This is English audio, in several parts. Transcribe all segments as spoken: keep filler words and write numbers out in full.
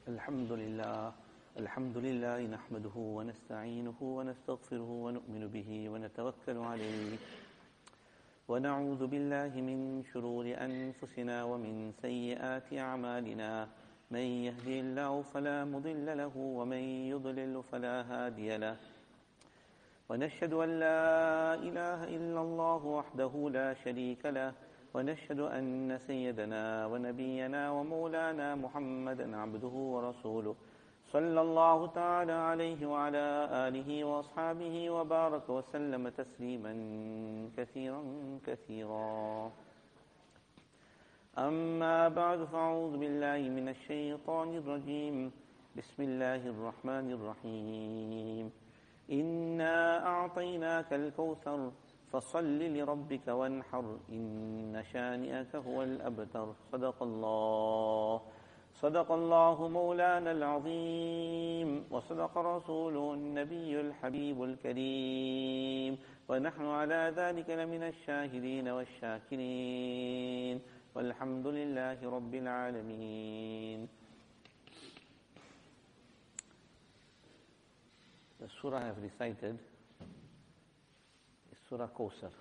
الحمد لله الحمد لله نحمده ونستعينه ونستغفره ونؤمن به ونتوكل عليه ونعوذ بالله من شرور أنفسنا ومن سيئات أعمالنا من يهدي الله فلا مضل له ومن يضلل فلا هادي له ونشهد أن لا إله إلا الله وحده لا شريك له ونشهد أن سيدنا ونبينا ومولانا محمدا عبده ورسوله صلى الله تعالى عليه وعلى آله وأصحابه وبارك وسلم تسليما كثيرا كثيرا أما بعد فأعوذ بالله من الشيطان الرجيم بسم الله الرحمن الرحيم إنا أعطيناك الكوثر فصل لربك وانحر إن شانئك هو الأبتر صدق الله صدق الله مولانا العظيم وصدق رسوله النبي الحبيب الكريم ونحن على ذلك لمن الشاهدين والشاكرين والحمد لله رب العالمين. The surah I have recited Surah Kawthar,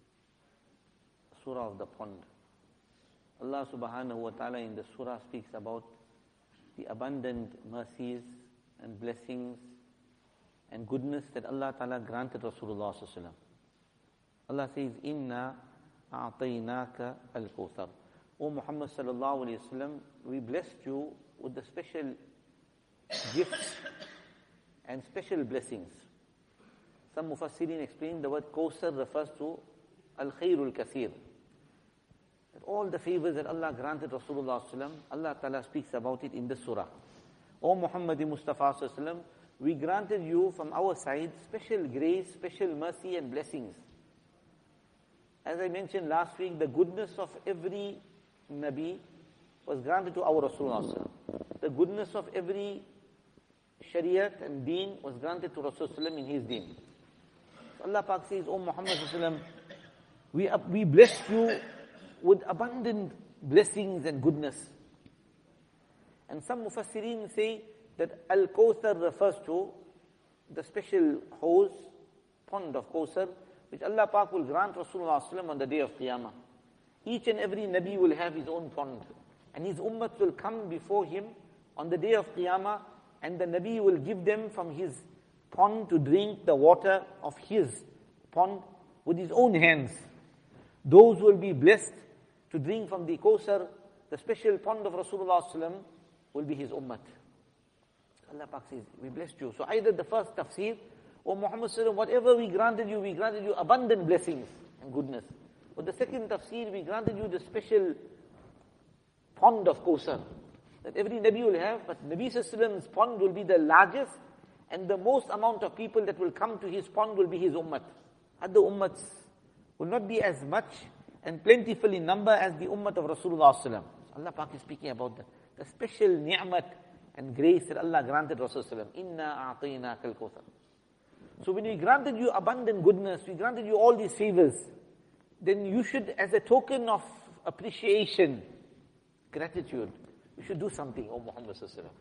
Surah of the pond. Allah subhanahu wa ta'ala in the surah speaks about the abundant mercies and blessings and goodness that Allah ta'ala granted Rasulullah sallallahu alaihi wasallam. Allah says, Inna a'tainaka al-Kawthar. O Muhammad sallallahu alaihi wasallam, we blessed you with the special gifts and special blessings. Some Mufassirin explain the word Kawthar refers to Al-Khairul Kathir. That all the favors that Allah granted Rasulullah sallallahu alaihi wasallam, Allah Ta'ala speaks about it in the surah. O Muhammad Mustafa sallallahu alaihi wasallam, we granted you from our side special grace, special mercy and blessings. As I mentioned last week, the goodness of every Nabi was granted to our Rasulullah sallallahu alaihi wasallam. The goodness of every Shariat and Deen was granted to Rasulullah sallallahu alaihi wasallam in his Deen. Allah Pak says, O Muhammad sallallahu alaihi wasallam, we, we blessed you with abundant blessings and goodness. And some Mufassirin say that Al-Kawthar refers to the special hose, pond of Kawthar, which Allah Pak will grant Rasulullah sallallahu alaihi wasallam on the day of Qiyamah. Each and every Nabi will have his own pond. And his ummah will come before him on the day of Qiyamah, and the Nabi will give them from his pond to drink the water of his pond with his own hands. Those who will be blessed to drink from the Kawthar, the special pond of Rasulullah sallallahu alaihi wasallam, will be his ummah. Allah Pak says, we blessed you. So either the first tafsir, O Muhammad sallallahu alaihi wasallam, whatever we granted you, we granted you abundant blessings and goodness. But the second tafsir, we granted you the special pond of Kawthar that every Nabi will have, but Nabi sallallahu alaihi wasallam's pond will be the largest, and the most amount of people that will come to his pond will be his ummah. Other ummahs will not be as much and plentiful in number as the ummah of Rasulullah sallallahu alaihi wasallam. Allah Pak is speaking about the, the special ni'mat and grace that Allah granted Rasulullah sallallahu alaihi wasallam. Inna a'tainaka al-Kawthar. So when we granted you abundant goodness, we granted you all these favors, then you should, as a token of appreciation, gratitude, you should do something, O Muhammad sallallahu alaihi wasallam.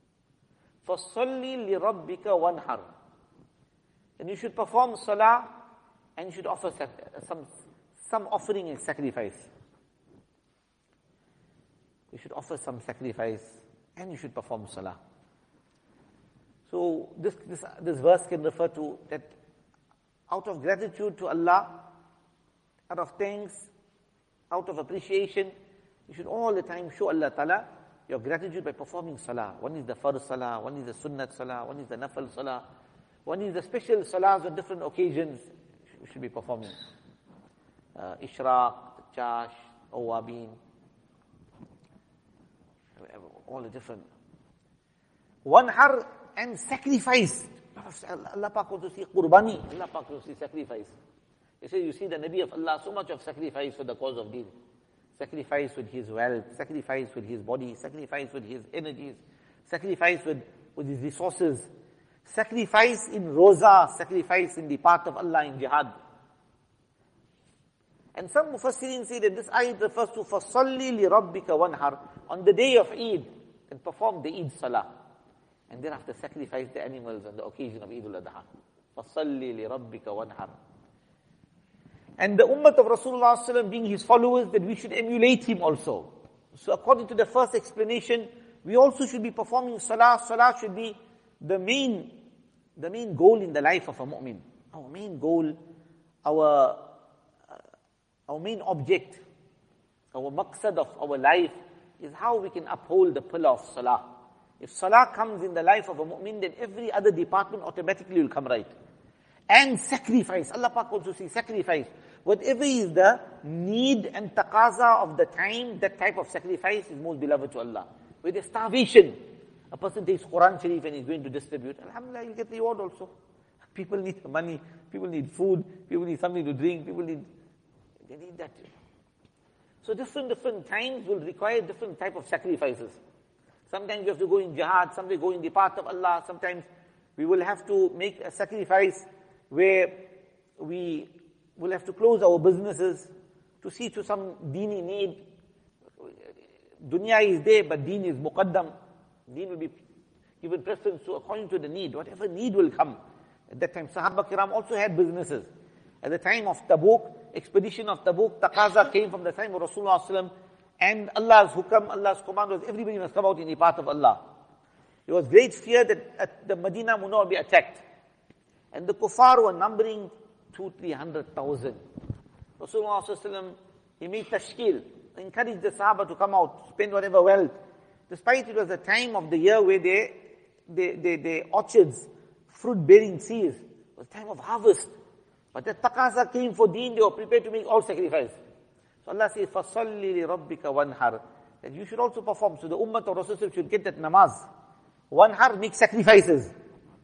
فَصَلِّ لِرَبِّكَ وَانْحَرْ. And you should perform salah, and you should offer some, some offering and sacrifice. You should offer some sacrifice, and you should perform salah. So this, this, this verse can refer to that out of gratitude to Allah, out of thanks, out of appreciation, you should all the time show Allah Ta'ala your gratitude by performing salah. One is the farz salah, one is the sunnat salah, one is the nafal salah, one is the special salahs on different occasions you should be performing. Uh, Ishraq, Chash, Awabin, all the different. Wanhar and sacrifice. Allah Pak wants to see qurbani, Allah Pak wants to see sacrifice. He says, you see the Nabi of Allah, so much of sacrifice for the cause of deen. Sacrifice with his wealth, sacrifice with his body, sacrifice with his energies, sacrifice with, with his resources, sacrifice in roza, sacrifice in the path of Allah in jihad. And some Mufassirin say that this ayat refers to فَصَلِّ لِرَبِّكَ وَانْحَرْ. On the day of Eid, and perform the Eid Salah. And thereafter sacrifice the animals on the occasion of Eid al-Adha. فَصَلِّ لِرَبِّكَ وَانْحَرْ. And the ummah of Rasulullah sallallahu alaihi wasallam being his followers, that we should emulate him also. So according to the first explanation, we also should be performing salah. Salah should be the main, the main goal in the life of a mu'min. Our main goal, our, uh, our main object, our maqsad of our life is how we can uphold the pillar of salah. If salah comes in the life of a mu'min, then every other department automatically will come right. And sacrifice. Allah Pak also says sacrifice. Whatever is the need and taqaza of the time, that type of sacrifice is most beloved to Allah. With the starvation, a person takes Quran Sharif and is going to distribute, alhamdulillah, you'll get the reward also. People need money, people need food, people need something to drink, people need, they need that. So different, different times will require different type of sacrifices. Sometimes you have to go in jihad, sometimes go in the path of Allah, sometimes we will have to make a sacrifice where we will have to close our businesses to see to some deeni need. Dunya is there, but deen is muqaddam. Deen will be given preference to according to the need. Whatever need will come. At that time, Sahaba Kiram also had businesses. At the time of Tabuk, expedition of Tabuk, taqaza came from the time of Rasulullah sallallahu alaihi wasallam, and Allah's hukam, Allah's command was everybody must come out in the path of Allah. There was great fear that the Medina would not be attacked. And the kuffar were numbering two, three hundred thousand. Rasulullah sallallahu alaihi wasallam, he made tashkil, encouraged the Sahaba to come out, spend whatever wealth. Despite it was a time of the year where they, they, they, they orchards, fruit-bearing trees, it was time of harvest. But the taqaza came for deen, they were prepared to make all sacrifice. So Allah says, فَصَلِّ لِرَبِّكَ وَانْحَرْ. That you should also perform. So the ummah of Rasulullah should get that namaz. Wanhar, make sacrifices.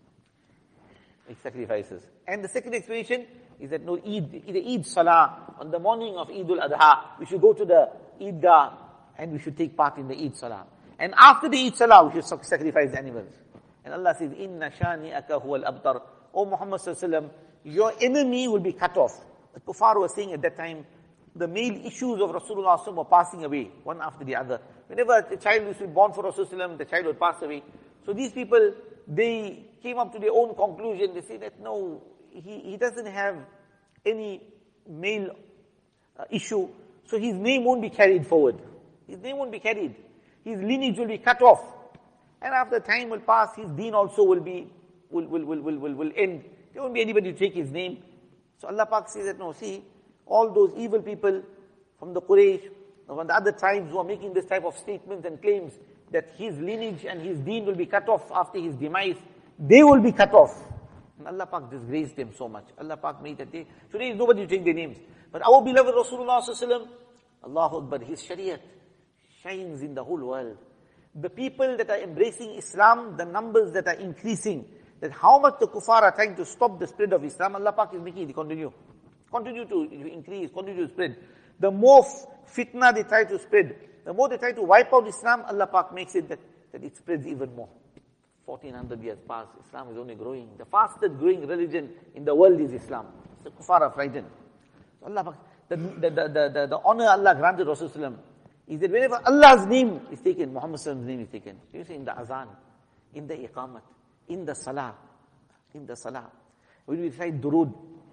Make sacrifices. And the second explanation is that no Eid, the Eid Salah, on the morning of Eid al-Adha, we should go to the Eidgah and we should take part in the Eid Salah. And after the Eid Salah, we should sacrifice the animals. And Allah says, Inna shani'aka huwa al-abtar. O Muhammad sallallahu alaihi wasallam, your enemy will be cut off. The kuffar were saying at that time, the male issues of Rasulullah sallallahu alaihi wasallam were passing away, one after the other. Whenever a child used to be born for Rasulullah, the child would pass away. So these people, they came up to their own conclusion. They say that no, he, he doesn't have any male uh, issue, so his name won't be carried forward. His name won't be carried. His lineage will be cut off. And after time will pass, his deen also will be, will, will, will, will, will, will end. There won't be anybody to take his name. So Allah Pak says that no, see, all those evil people from the Quraysh, from the other tribes who are making this type of statements and claims that his lineage and his deen will be cut off after his demise, they will be cut off. And Allah Pak disgraced them so much. Allah Pak made that day. Today nobody will take their names. But our beloved Rasulullah sallallahu alaihi wasallam, Allahu Akbar, his shariat shines in the whole world. The people that are embracing Islam, the numbers that are increasing, that how much the kuffar are trying to stop the spread of Islam, Allah Pak is making it continue. Continue to increase, continue to spread. The more fitna they try to spread, the more they try to wipe out Islam, Allah Pak makes it that, that it spreads even more. fourteen hundred years past, Islam is only growing. The fastest growing religion in the world is Islam. The kuffar are frightened. So Allah Pak, the, the, the, the, the, the honor Allah granted Rasulullah is that whenever Allah's name is taken, Muhammad's name is taken, you say in the azan, in the iqamat, in the salah, in the salah, when we recite durood,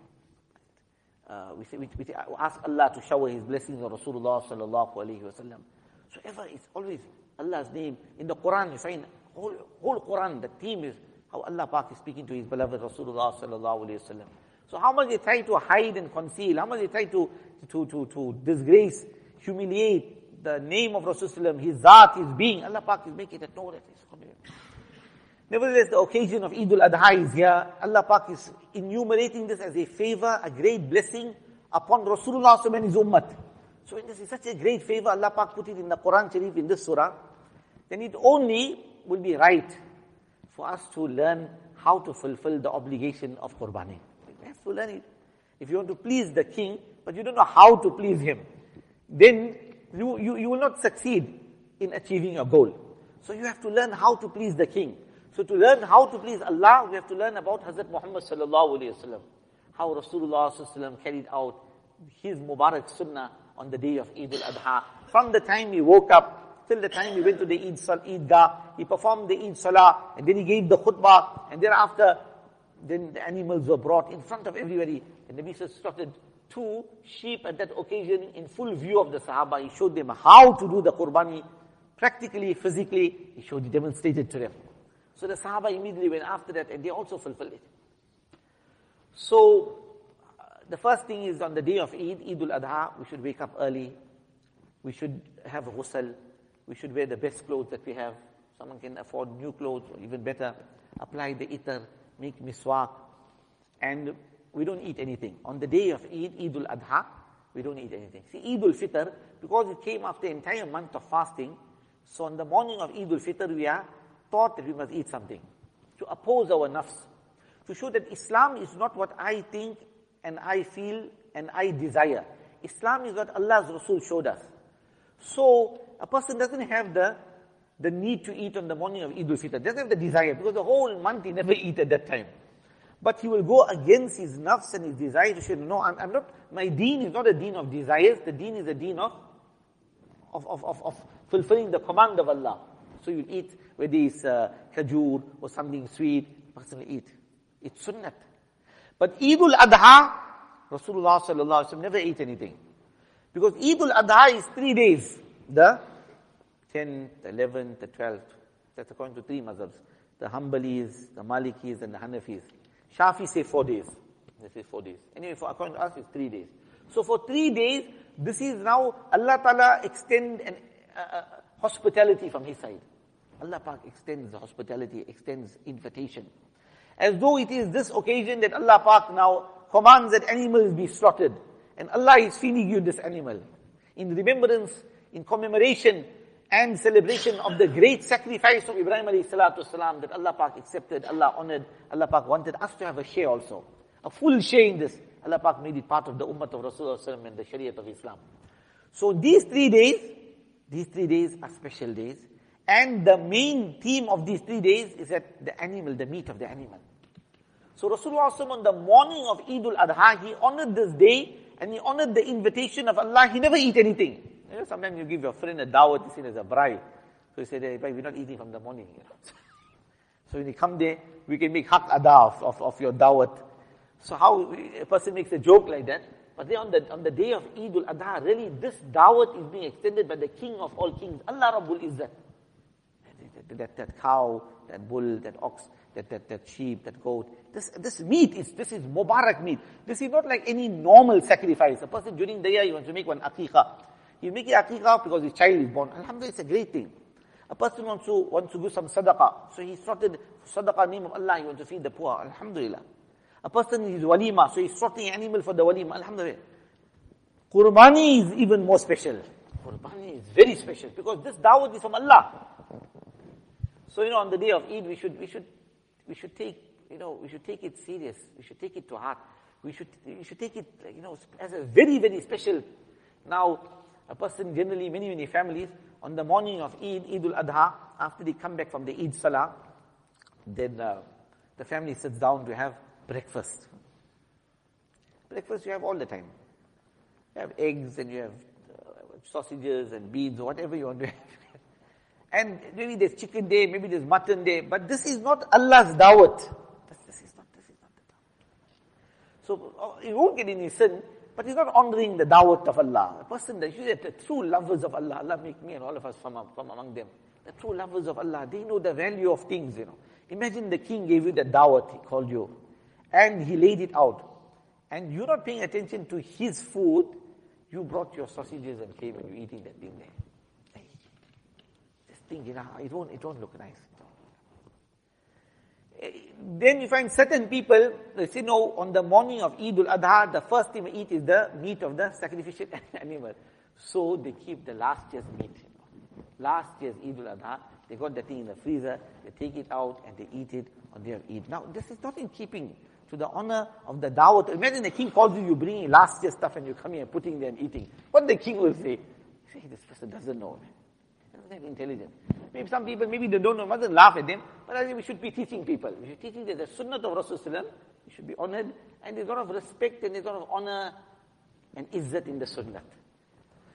uh, we, say, we, we ask Allah to shower His blessings on Rasulullah sallallahu alaihi wasallam. So ever, it's always Allah's name. In the Quran, you find whole, whole Quran, the theme is how Allah Pak is speaking to His beloved Rasulullah sallallahu alaihi wasallam. So how much they try to hide and conceal, how much they try to, to, to, to disgrace, humiliate the name of Rasulullah, His Zaat, His being, Allah Pak is making it know that it's coming. Nevertheless, the occasion of Eid al-Adha is here. Allah Pak is enumerating this as a favor, a great blessing upon Rasulullah and his ummah. So when this is such a great favor, Allah Pak put it in the Quran Sharif, in this surah, then it only will be right for us to learn how to fulfill the obligation of Qurbani. We have to learn it. If you want to please the king, but you don't know how to please him, then you, you, you will not succeed in achieving your goal. So you have to learn how to please the king. So to learn how to please Allah, we have to learn about Hazrat Muhammad sallallahu alayhi wa sallam. How Rasulullah sallallahu alayhi wa sallam carried out his Mubarak Sunnah on the day of Eid al-Adha. From the time he woke up till the time he went to the Eid Eidgah, he performed the Eid Salah, and then he gave the khutbah, and thereafter, then the animals were brought in front of everybody. And Nabi slaughtered two sheep at that occasion in full view of the Sahaba. He showed them how to do the qurbani, practically, physically. He showed, he demonstrated to them. So the Sahaba immediately went after that, and they also fulfilled it. So, uh, the first thing is on the day of Eid, Eid al-Adha, we should wake up early. We should have a ghusl. We should wear the best clothes that we have. Someone can afford new clothes, or even better, apply the itar, make miswak. And we don't eat anything. On the day of Eid, Eid al-Adha, we don't eat anything. See, Eid al-Fitr, because it came after an entire month of fasting, so on the morning of Eid al-Fitr, we are taught that we must eat something. To oppose our nafs. To show that Islam is not what I think and I feel and I desire. Islam is what Allah's Rasul showed us. So, a person doesn't have the, the need to eat on the morning of Eid al-Fitr. Doesn't have the desire, because the whole month he never eat at that time. But he will go against his nafs and his desire to say, no, I'm, I'm not, my deen is not a deen of desires, the deen is a deen of, of, of, of, of fulfilling the command of Allah. So you eat, whether it's uh, khajoor or something sweet, person will eat. It's sunnat. But Eid al-Adha, Rasulullah sallallahu alaihi wasallam never ate anything. Because Eid al-Adha is three days. The tenth, the eleventh, the twelfth. That's according to three mazhabs. The Hanbalis, the Malikis, and the Hanafis. Shafi say four days. They say four days. Anyway, for according to us, it's three days. So for three days, this is now Allah Ta'ala extend an uh, uh, hospitality from His side. Allah Pak extends the hospitality, extends invitation. As though it is this occasion that Allah Pak now commands that animals be slaughtered. And Allah is feeding you this animal. In remembrance, in commemoration and celebration of the great sacrifice of Ibrahim alayhi salatu wasalam that Allah Pak accepted, Allah honored, Allah Pak wanted us to have a share also. A full share in this. Allah Pak made it part of the ummah of Rasulullah and the Shariat of Islam. So these three days, these three days are special days. And the main theme of these three days is that the animal, the meat of the animal. So Rasulullah on the morning of Eid al-Adha, he honored this day and he honored the invitation of Allah. He never eat anything. You know, sometimes you give your friend a dawat, it's seen as a bribe. So he said, hey, we're not eating from the morning. You know? So when you come there, we can make haq ada of, of, of your dawat. So how a person makes a joke like that. But then on the, on the day of Eid al-Adha, really this dawat is being extended by the king of all kings, Allah Rabbul Izzat. That, that, that cow, that bull, that ox, that, that, that sheep, that goat. This, this meat is, this is Mubarak meat. This is not like any normal sacrifice. A person during the year, he wants to make one aqiqah. He make it aqiqah because his child is born. Alhamdulillah, it's a great thing. A person wants to, wants to do some sadaqah. So he slaughtered sadaqah, name of Allah, he wants to feed the poor. Alhamdulillah. A person is walima, so he's slaughtering an animal for the walima. Alhamdulillah. Qurbani is even more special. Qurbani is very special because this dawat is from Allah. So, you know, on the day of Eid, we should, we should, we should take, you know, we should take it serious. We should take it to heart. We should, we should take it, you know, as a very, very special. Now, a person generally, many, many families, on the morning of Eid, Eid al-Adha, after they come back from the Eid Salah, then uh, the family sits down to have breakfast. Breakfast you have all the time. You have eggs and you have uh, sausages and beans or whatever you want to have. And maybe there's chicken day, maybe there's mutton day, but this is not Allah's dawat. This, this is not, this is not the dawat. So, uh, he won't get any sin, but he's not honoring the dawat of Allah. A person that, you the true lovers of Allah, Allah make me and all of us from, from among them. The true lovers of Allah, they know the value of things, you know. Imagine the king gave you the dawat, he called you, and he laid it out. And you're not paying attention to his food, you brought your sausages and came and you're eating that thing there. Thing, you know, it won't, it won't look nice. Then you find certain people, they say, no, on the morning of Eid al-Adha, the first thing we eat is the meat of the sacrificial animal. So they keep the last year's meat. You know. Last year's Eid al-Adha, they got the thing in the freezer, they take it out and they eat it on their Eid. Now, this is not in keeping to the honor of the dawat. Imagine the king calls you, you bring last year's stuff and you come here putting there and eating. What the king will say? Say, this person doesn't know. Intelligent. Maybe some people, maybe they don't know, mustn't laugh at them, but I think we should be teaching people. We should be teaching that the sunnah of Rasulullah, we should be honored, and there's a lot of respect and there's a lot of honor and izzat in the sunnah.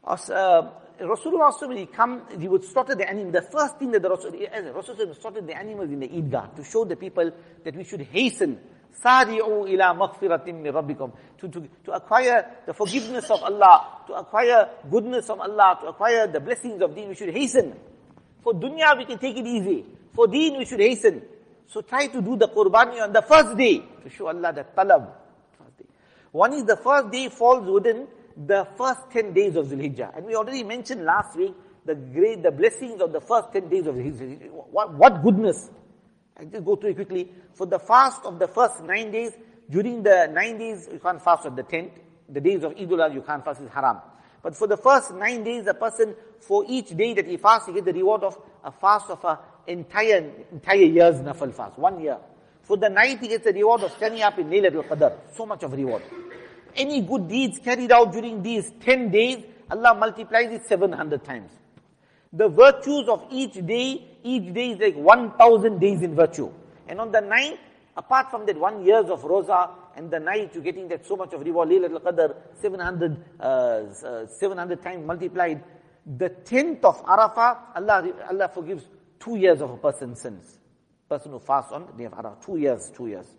As, uh, Rasulullah, when he come, he would slaughter the animal. The first thing that the Rasul, Rasulullah slaughtered the animals in the Eidgah to show the people that we should hasten. Sari'u ila maghfiratin min rabbikum. To, to, to acquire the forgiveness of Allah, to acquire goodness of Allah, to acquire the blessings of Deen, we should hasten. For dunya, we can take it easy. For Deen, we should hasten. So try to do the qurbani on the first day to show Allah the talab. First day. One is the first day falls within the first ten days of Zulhijjah. And we already mentioned last week the great, the blessings of the first ten days of Zulhijjah. What, what goodness. I'll just go through it quickly. For the fast of the first nine days, during the nine days, you can't fast on the tenth. The days of Eid ul-Adha, you can't fast, it's haram. But for the first nine days, a person, for each day that he fasts, he gets the reward of a fast of an entire, entire year's nafal fast. One year. For the night, he gets the reward of standing up in Laylatul Qadr. So much of reward. Any good deeds carried out during these ten days, Allah multiplies it seven hundred times. The virtues of each day, each day is like one thousand days in virtue. And on the ninth, apart from that one years of roza, and the night you're getting that so much of reward, Laylatul Qadr, seven hundred, uh, uh, seven hundred times multiplied. The tenth of Arafah, Allah, Allah forgives two years of a person's sins. Person who fasts on the day of Arafah, two years, two years.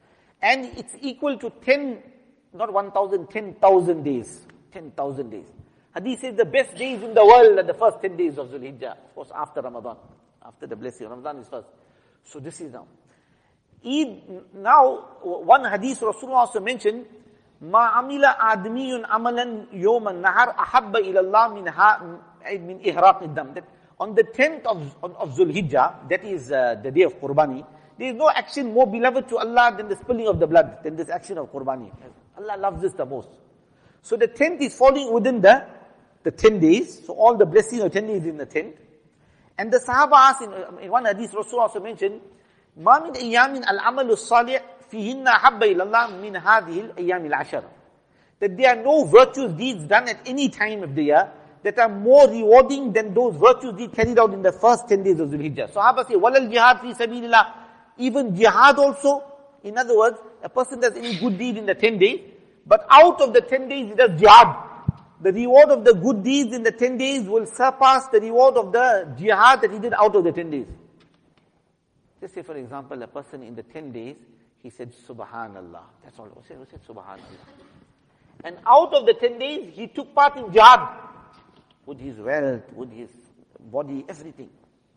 And it's equal to ten, not one thousand, ten thousand days. ten thousand days. Hadith says the best days in the world are the first ten days of Zulhijjah. Of course, after Ramadan. After the blessing. Ramadan is first. So this is now. Eid, now, one hadith Rasulullah also mentioned, مَا عَمِلَ آدْمِيٌّ عَمَلًا يَوْمَ النَّهَرِ أَحَبَّ إِلَى اللَّهِ مِنْ مِنْ إِهْرَاقِ الدَّمِ. That on the tenth of, of, of Zulhijjah, that is uh, the day of Qurbani, there is no action more beloved to Allah than the spilling of the blood, than this action of Qurbani. Allah loves this the most. So the tenth is falling within the, the ten days. So all the blessing of ten days is in the tenth. And the Sahaba asked, in, in one hadith, Rasulullah also mentioned, مَا مِنْ أَيَّامٍ الْعَمَلُ الصَّالِحِ فِيهِنَّ حَبَّ إِلَى اللَّهِ مِنْ هَذِهِ الْأَيَّامِ الْعَشَرِ. That there are no virtuous deeds done at any time of the year that are more rewarding than those virtuous deeds carried out in the first ten days of Zulhijjah. Sahaba say, وَلَا الْجِهَادِ فِي سَبِيلِ اللَّهِ. Even jihad also. In other words, a person does any good deed in the ten days, but out of the ten days he does jihad. The reward of the good deeds in the ten days will surpass the reward of the jihad that he did out of the ten days. Just say, for example, a person in the ten days, he said, Subhanallah. That's all. He said, he said Subhanallah. And out of the ten days, he took part in jihad. With his wealth, with his body, everything.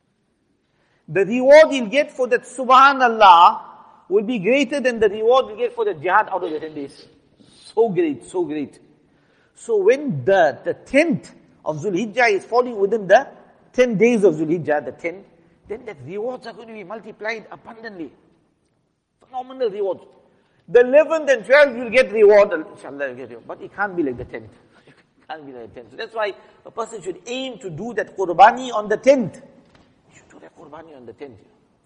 The reward he'll get for that Subhanallah will be greater than the reward he'll get for the jihad out of the ten days. So great, so great. So when the, the tenth of Zulhijjah is falling within the ten days of Zulhijjah, the tenth, then that rewards are going to be multiplied abundantly. Phenomenal rewards. The eleventh and twelfth will get reward, inshallah, will get reward. But it can't be like the tenth. It can't be like the tenth. So that's why a person should aim to do that qurbani on the tenth. You should do that qurbani on the tenth.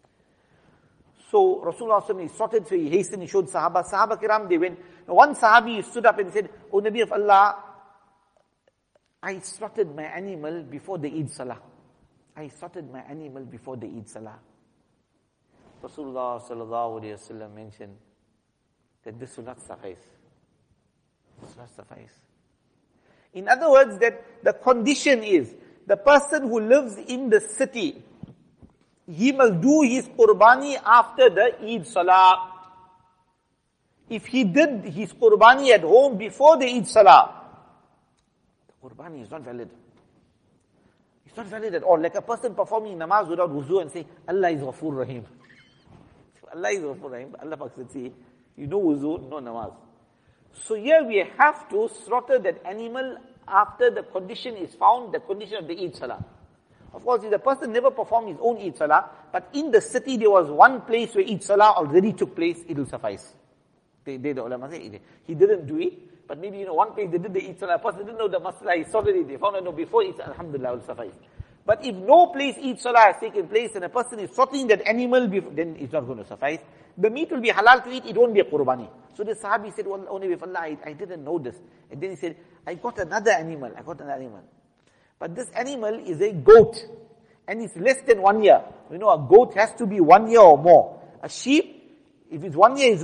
So Rasulullah he sorted, so he hastened, he showed Sahaba. Sahaba Kiram, they went. Now one Sahabi stood up and said, O Nabi of Allah, I slaughtered my animal before the Eid Salah. I slaughtered my animal before the Eid Salah. Rasulullah sallallahu alayhi wa sallam mentioned that this will not suffice. This will not suffice. In other words, that the condition is, the person who lives in the city, he must do his qurbani after the Eid Salah. If he did his qurbani at home before the Eid Salah, the qurbani is not valid. It's not valid at all. Like a person performing namaz without wuzu and say, Allah is Ghafoor Rahim. Allah is Ghafoor Rahim. Allah Pak said, see, you know wuzu, no namaz. So here we have to slaughter that animal after the condition is found, the condition of the Eid Salah. Of course, if the person never performed his own Eid Salah, but in the city there was one place where Eid Salah already took place, it will suffice. They, they the ulama say, he didn't do it, but maybe, you know, one place they did the Eid Salah, a person didn't know the masala, he sorted it, they found out, no, before Eid Salah, alhamdulillah, will suffice. But if no place Eid Salah has taken place and a person is slaughtering that animal, before, then it's not going to suffice. The meat will be halal to eat, it won't be a qurbani. So the Sahabi said, well, only with Allah, I, I didn't know this. And then he said, I got another animal, I got another animal. But this animal is a goat. And it's less than one year. You know, a goat has to be one year or more. A sheep, if it's one year, is good.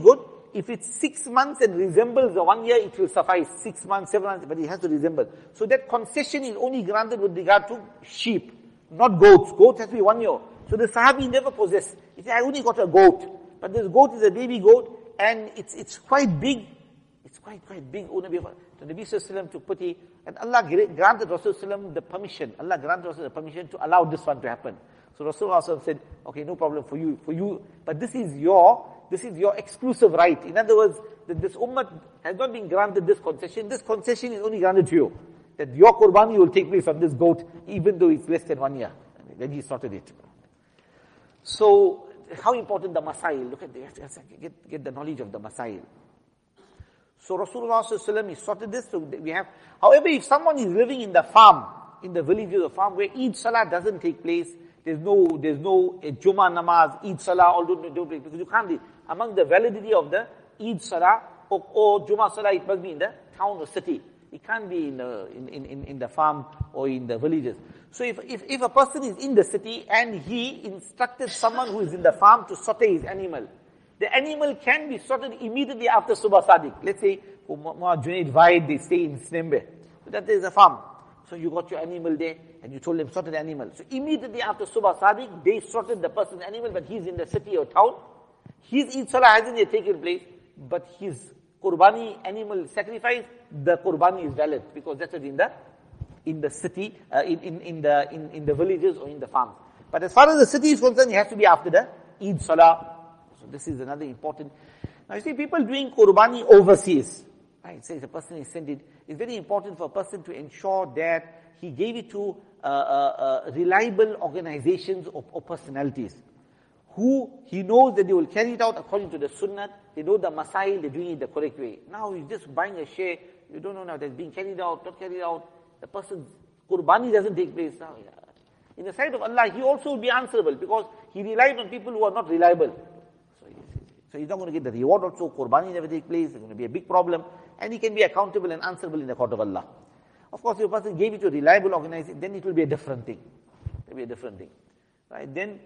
if it's six months and resembles the one year, it will suffice. Six months, seven months, but it has to resemble. So that concession is only granted with regard to sheep, not goats. Goats has to be one year. So the Sahabi never possessed. He said, I only got a goat. But this goat is a baby goat, and it's it's quite big. It's quite, quite big. So the Nabi Sallallahu Alaihi Wasallam took pity, and Allah granted Rasulullah the permission. Allah granted Rasulullah the permission to allow this one to happen. So Rasulullah said, okay, no problem for you, for you, but this is your, this is your exclusive right. In other words, that this ummah has not been granted this concession. This concession is only granted to you. That your qurbani will take place on this goat, even though it's less than one year. Then he sorted it. So, how important the masail? Look at the, get, get the knowledge of the masail. So Rasulullah Sallallahu Alaihi Wasallam, he sorted this, so we have, however, if someone is living in the farm, in the villages of farm, where Eid Salah doesn't take place, There's no, there's no uh, Jummah namaz, Eid Salah, all don't, don't take, because you can't be, among the validity of the Eid Salah or, or Jummah Salah, it must be in the town or city. It can't be in the, in, in, in the farm or in the villages. So if, if, if a person is in the city and he instructed someone who is in the farm to slaughter his animal, the animal can be slaughtered immediately after Subha Sadiq. Let's say, for Muhammad Junaid Vaid, they stay in Snembe. So that there is a farm. So you got your animal there, and you told them, slaughter the animal. So immediately after Subha Sadiq, they slaughtered the person's animal, but he's in the city or town. His Eid Salah hasn't yet taken place, but his Qurbani animal sacrifice, the Qurbani is valid, because that's in the, in the city, uh, in, in, in the, in, in the villages or in the farms. But as far as the city is concerned, it has to be after the Eid Salah. So this is another important. Now you see, people doing Qurbani overseas, right? Say the person is sent it. It's very important for a person to ensure that he gave it to uh, uh, uh, reliable organizations or, or personalities who he knows that they will carry it out according to the sunnah. They know the masail, they're doing it the correct way. Now you're just buying a share, you don't know now that's being carried out, not carried out. The person's Qurbani doesn't take place now. In the sight of Allah, he also will be answerable, because he relied on people who are not reliable. So, so he's not going to get the reward also. Qurbani never take place. It's going to be a big problem. And he can be accountable and answerable in the court of Allah. Of course, if a person gave it to a reliable organization, then it will be a different thing. It will be a different thing. Right? Then,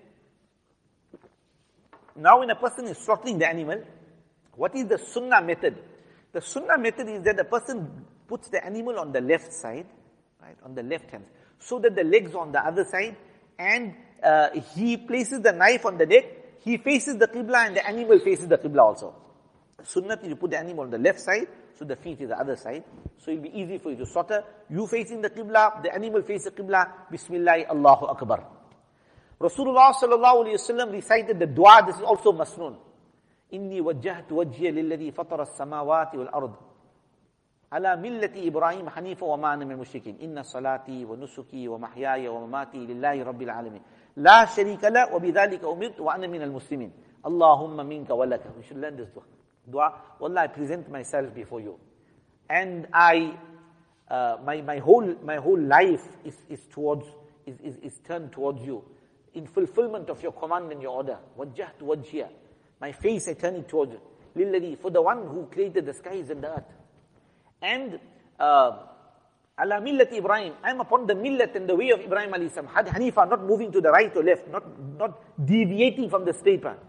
now when a person is slaughtering the animal, what is the sunnah method? The sunnah method is that the person puts the animal on the left side, right, on the left hand, so that the legs are on the other side, and uh, he places the knife on the neck, he faces the Qibla, and the animal faces the Qibla also. Sunnah is you put the animal on the left side, so the feet is the other side. So it'll be easy for you to slaughter. You facing the Qibla, the animal faces the Qibla, Bismillah, Allahu Akbar. Rasulullah sallallahu alayhi wa sallam recited the dua, this is also masnoon. Inni wajjahtu wajhiya lilladhi fatara as-samawati wal-ard. Ala millati Ibrahim hanifa wa ma ana min mushrikin. Inna salati wa nusuki wa mahyaya wa mamati lillahi rabbil alamin. La sharika la wa bidhalika umirtu wa ana min al-muslimin. Allahumma minka wa laka. We should learn this dua. Dua, Wallah, I present myself before you. And I, uh, my, my whole, my whole life is, is towards, is, is, is turned towards you. In fulfillment of your command and your order. Wajjahtu wajhiya. My face I turn it towards you. Lilladhi, for the one who created the skies and the earth. And, uh, ala millati Ibrahim, I am upon the millat and the way of Ibrahim alayhi salam. Hanifa, not moving to the right or left, not, not deviating from the straight path.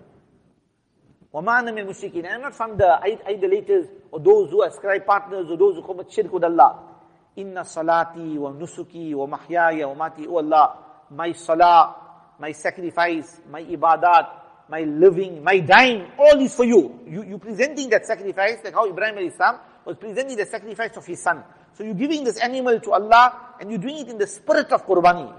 وَمَا أَنَا مِنَ الْمُشْرِكِينَ. I am not from the idolaters or those who ascribe partners or those who commit shirk with Allah. Inna salati wa nusuki wa mahyaya wa mati. Oh Allah, my salah, my sacrifice, my ibadat, my living, my dying, all is for you. You, you presenting that sacrifice, like how Ibrahim alayhi salam was presenting the sacrifice of his son. So you're giving this animal to Allah, and you're doing it in the spirit of Qurbani.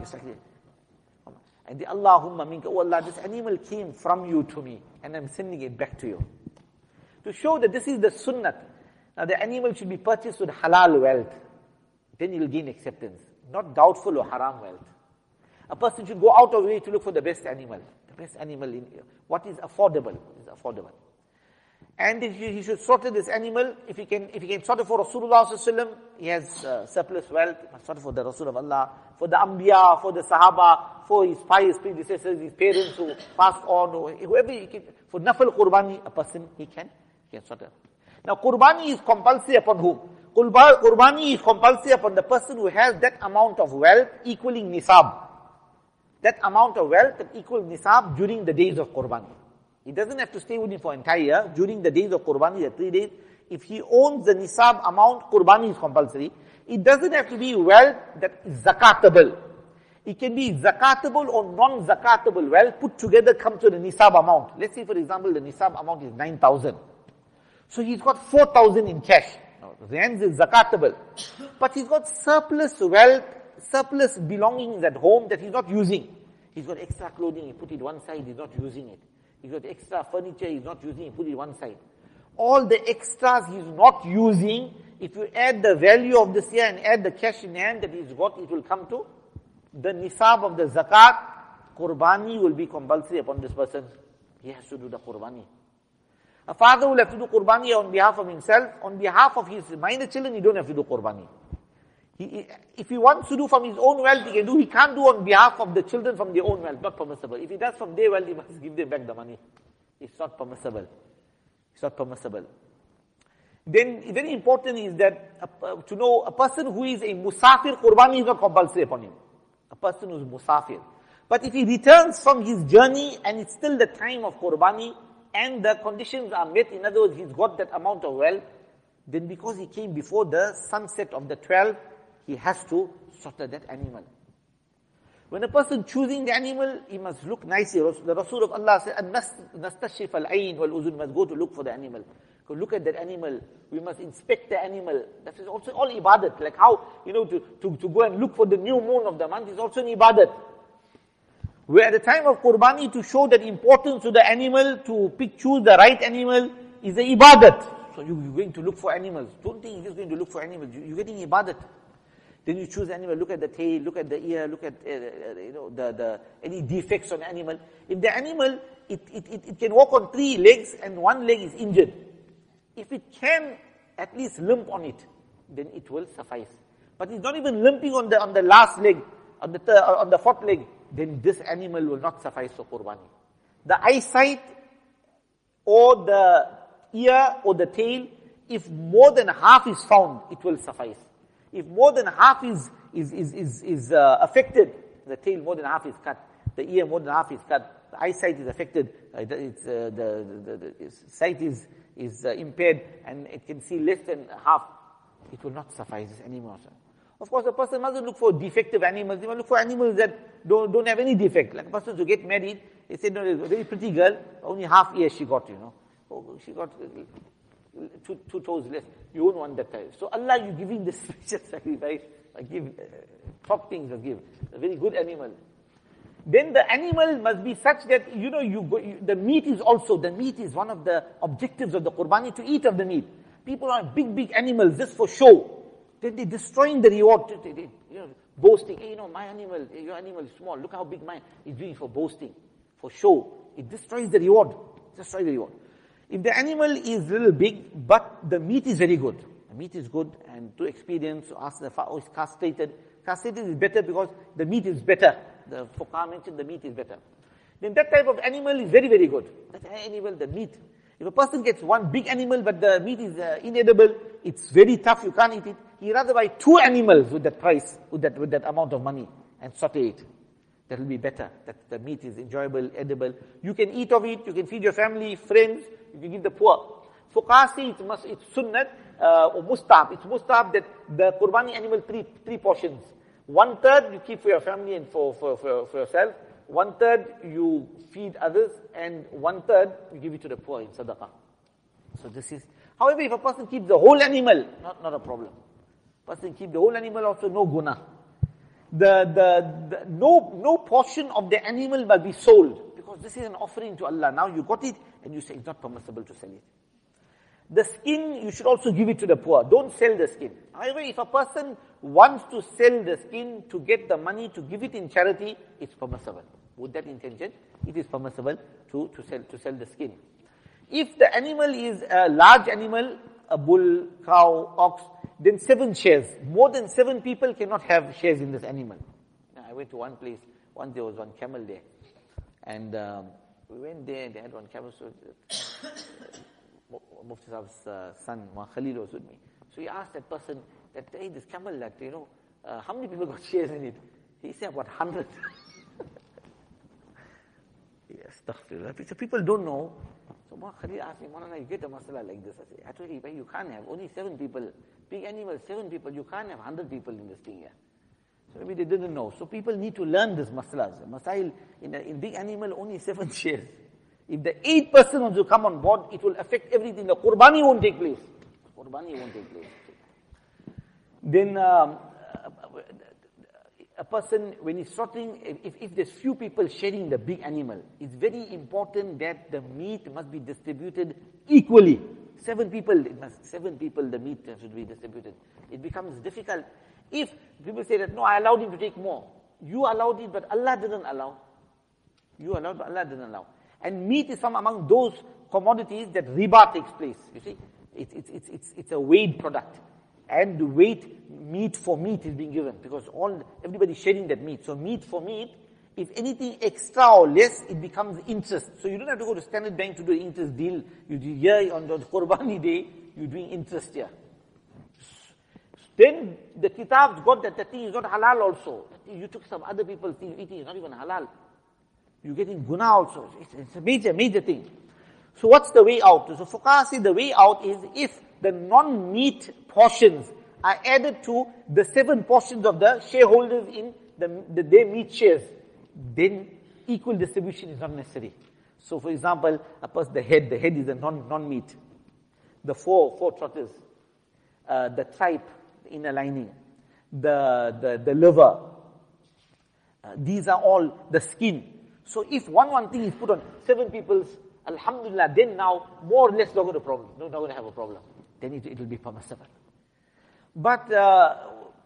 And the Allahumma minka, oh Allah, this animal came from you to me, and I'm sending it back to you. To show that this is the sunnah. Now the animal should be purchased with halal wealth. Then you'll gain acceptance. Not doubtful or haram wealth. A person should go out of the way to look for the best animal. The best animal in what is affordable. Is affordable. And if he should slaughter this animal, if he can, if he can slaughter for Rasulullah sallallahu alaihi wasallam, he has uh, surplus wealth. He must slaughter for the Rasul of Allah, for the Anbiya, for the Sahaba, for his pious predecessors, his parents who passed on, or whoever he can, for Nafal Qurbani, a person he can, he can slaughter. Now Qurbani is compulsory upon whom? Qurbani is compulsory upon the person who has that amount of wealth equaling nisab. That amount of wealth that equals nisab during the days of Qurbani. He doesn't have to stay with him for entire year. During the days of Qurbani, the three days, if he owns the nisab amount, Qurbani is compulsory. It doesn't have to be wealth that is zakatable. It can be zakatable or non-zakatable wealth put together come to the nisab amount. Let's say, for example, the nisab amount is nine thousand. So he's got four thousand in cash. Now, rands is zakatable. But he's got surplus wealth, surplus belongings at home that he's not using. He's got extra clothing, he put it one side, he's not using it. He's got extra furniture, he's not using it, put it one side. All the extras he's not using, if you add the value of this year and add the cash in hand that he's got, it will come to the nisab of the zakat. Qurbani will be compulsory upon this person. He has to do the Qurbani. A father will have to do Qurbani on behalf of himself. On behalf of his minor children, he don't have to do Qurbani. He, if he wants to do from his own wealth, he can do. He can't do on behalf of the children from their own wealth. Not permissible. If he does from their wealth, he must give them back the money. It's not permissible. It's not permissible. Then, very important is that uh, to know a person who is a musafir, Qurbani is not compulsory upon him. A person who is musafir. But if he returns from his journey and it's still the time of Qurbani and the conditions are met, in other words, he's got that amount of wealth, then because he came before the sunset of the twelve, he has to slaughter that animal. When a person choosing the animal, he must look nicely. The Rasul of Allah said, "Nastashif al-ayn wal-uzun," must go to look for the animal. Go look at that animal. We must inspect the animal. That is also all ibadat. Like how, you know, to, to, to go and look for the new moon of the month is also an ibadat. Where at the time of Qurbani, to show that importance to the animal, to pick, choose the right animal, is the ibadat. So you, you're going to look for animals. Don't think you're just going to look for animals. You, you're getting ibadat. Then you choose animal, look at the tail, look at the ear, look at, uh, uh, you know, the, the, any defects on the animal. If the animal, it, it, it, it can walk on three legs and one leg is injured. If it can at least limp on it, then it will suffice. But it's not even limping on the, on the last leg, on the, third, on the fourth leg, then this animal will not suffice for Qurbani. The eyesight, or the ear, or the tail, if more than half is found, it will suffice. If more than half is is is is, is uh, affected, the tail more than half is cut, the ear more than half is cut, the eyesight is affected, uh, it's, uh, the, the, the, the sight is is uh, impaired, and it can see less than half, it will not suffice anymore. Of course, a person mustn't look for defective animals. He must look for animals that don't don't have any defect. Like a person to get married, they said, no, a very pretty girl, only half ear she got, you know. Oh, she got Two, two toes less. You won't want that type. So Allah, you giving this special sacrifice. I give uh, top things. I give a very good animal. Then the animal must be such that you know you, go, you the meat is also the meat is one of the objectives of the Qurbani, to eat of the meat. People are big big animals just for show. Then they destroying the reward. They, they, you know, boasting. Hey, you know my animal, your animal is small. Look how big mine is doing for boasting, for show. It destroys the reward. Destroys the reward. If the animal is little big, but the meat is very good, the meat is good, and to experience, ask the farmer, is castrated. Castrated is better because the meat is better. The Fuqaha mentioned the meat is better. Then that type of animal is very, very good. That animal, the meat. If a person gets one big animal, but the meat is uh, inedible, it's very tough, you can't eat it. He rather buy two animals with that price, with that with that amount of money, and saute it. That will be better. That the meat is enjoyable, edible. You can eat of it. You can feed your family, friends. You can give the poor. Fuqaha say it's, must, it's sunnat uh, or mustab. It's mustab that the Qurbani animal three three portions. One third you keep for your family and for for for, for yourself. One third you feed others, and one third you give it to the poor in sadaqah. So this is. However, if a person keeps the whole animal, not not a problem. Person keep the whole animal also no guna. The, the, the, no, no portion of the animal must be sold, because this is an offering to Allah. Now you got it, and you say it's not permissible to sell it. The skin, you should also give it to the poor. Don't sell the skin. However, if a person wants to sell the skin to get the money to give it in charity, it's permissible. With that intention, it is permissible to, to sell to sell the skin. If the animal is a large animal, a bull, cow, ox, then seven shares. More than seven people cannot have shares in this animal. Now, I went to one place, once there was one camel there. And um, we went there, they had one camel, so uh, Mufti Sahab's uh, son, Wan Khalil, was with me. So he asked that person, that, hey, this camel, that, you know, uh, how many people got shares in it? He said, about one hundred. Yes, Astaghfirullah. So people don't know. So Ma Khalil asked me, Maulana, you get a masala like this. I said, actually, you can't have only seven people. Big animal, seven people. You can't have hundred people in this thing here. So maybe they didn't know. So people need to learn this masalas. Masail, in a in big animal, only seven shares. If the eight person wants to come on board, it will affect everything. The qurbani won't take place. Qurbani won't take place. Then um, a person, when he's slaughtering, if, if there's few people sharing the big animal, it's very important that the meat must be distributed equally. Seven people, it must, seven people, the meat should be distributed. It becomes difficult. If people say that, no, I allowed him to take more. You allowed it, but Allah didn't allow. You allowed, but Allah didn't allow. And meat is some among those commodities that riba takes place. You see, it's, it's, it's, it's, it's a weighed product. And the weight, meat for meat is being given because all everybody's sharing that meat. So meat for meat, if anything extra or less, it becomes interest. So you don't have to go to Standard Bank to do an interest deal. You do here on the Qurbani day, you're doing interest here. Then the kitabs got that the thing is not halal also. You took some other people's thing, eating is not even halal. You're getting guna also. It's, it's a major, major thing. So what's the way out? So Fuqaha say the way out is if the non-meat portions are added to the seven portions of the shareholders in the, the their meat shares, then equal distribution is not necessary. So for example, a person, the head, the head is a non, non-meat. The four, four trotters, uh, the tripe, the inner lining, the, the, the liver, uh, these are all the skin. So if one, one thing is put on seven people's, alhamdulillah, then now more or less not going to problem, no, not going to have a problem. Then it, it will be permissible. But uh,